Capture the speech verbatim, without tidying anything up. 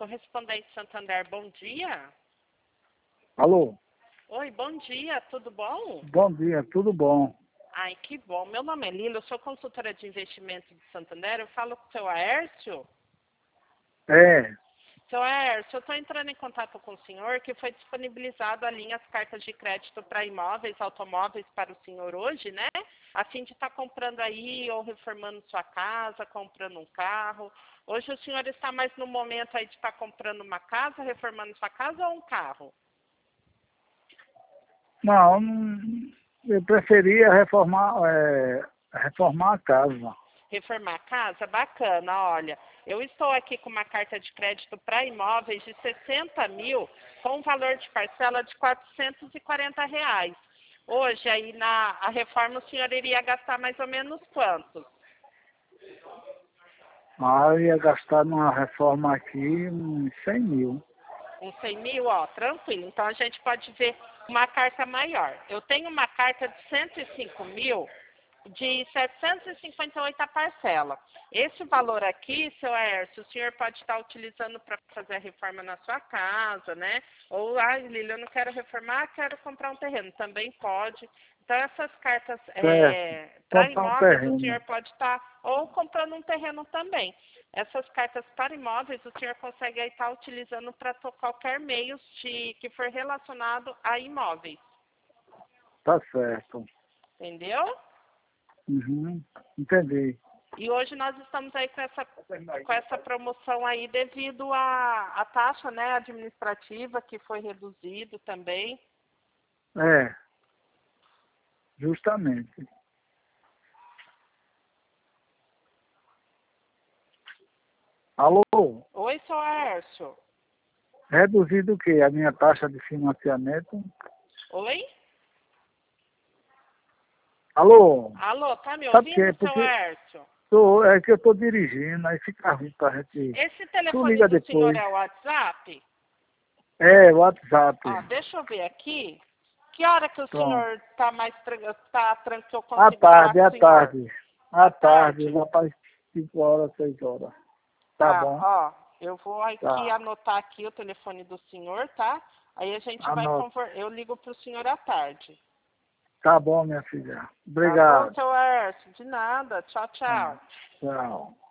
Correspondente Santander, bom dia. Alô? Oi, bom dia, tudo bom? Bom dia, tudo bom? Ai, que bom. Meu nome é Lila, eu sou consultora de investimento de Santander. Eu falo com o seu Aércio. É, Seu Aércio, eu estou entrando em contato com o senhor que foi disponibilizado a linha as cartas de crédito para imóveis, automóveis para o senhor hoje, né? A fim de estar comprando aí ou reformando sua casa, comprando um carro. Hoje o senhor está mais no momento aí de estar comprando uma casa, reformando sua casa ou um carro? não, não- eu preferia reformar, é, reformar a casa. Reformar a casa? Bacana, olha. Eu estou aqui com uma carta de crédito para imóveis de sessenta mil, com um valor de parcela de quatrocentos e quarenta reais. Hoje, aí na a reforma, o senhor iria gastar mais ou menos quanto? Ah, eu ia gastar numa reforma aqui uns cem mil. Uns cem mil, ó, tranquilo. Então, a gente pode ver uma carta maior. Eu tenho uma carta de cento e cinco mil, de setecentos e cinquenta e oito a parcela. Esse valor aqui, seu Aércio, o senhor pode estar utilizando para fazer a reforma na sua casa, né? Ou, ah, Lília, eu não quero reformar, quero comprar um terreno. Também pode. Então, essas cartas Certo. é, para Comprar um imóveis, o terreno. senhor pode estar, ou comprando um terreno também. Essas cartas para imóveis, o senhor consegue aí estar utilizando para qualquer meio de, que for relacionado a imóveis. Tá certo. Entendeu? Uhum, entendi. E hoje nós estamos aí com essa, com essa promoção aí devido à, à taxa, né, administrativa que foi reduzido também. É, justamente. Alô? Oi, seu Aércio. Reduzido o quê? A minha taxa de financiamento? Oi? Alô? Alô, tá me Sabe o que é? ouvindo, seu Porque Aércio? tô, é que eu estou dirigindo, aí fica ruim pra gente. Esse Tu telefone liga do senhor depois. é o WhatsApp? É, WhatsApp. Ó, deixa eu ver aqui. Que hora que o Pronto. senhor está mais tra tá tranquilo, eu À consigo falar tarde, com o à senhor? tarde. À À tarde, tarde? lá para cinco horas, seis horas. Tá Tá, bom? ó, eu vou aqui Tá. anotar aqui o telefone do senhor, tá? Aí a gente vai Anota. conversar, eu ligo pro senhor à tarde. Tá bom, minha filha. Tá bom, Obrigado. seu Aércio? De nada. Tchau, Tá. tchau. Tchau.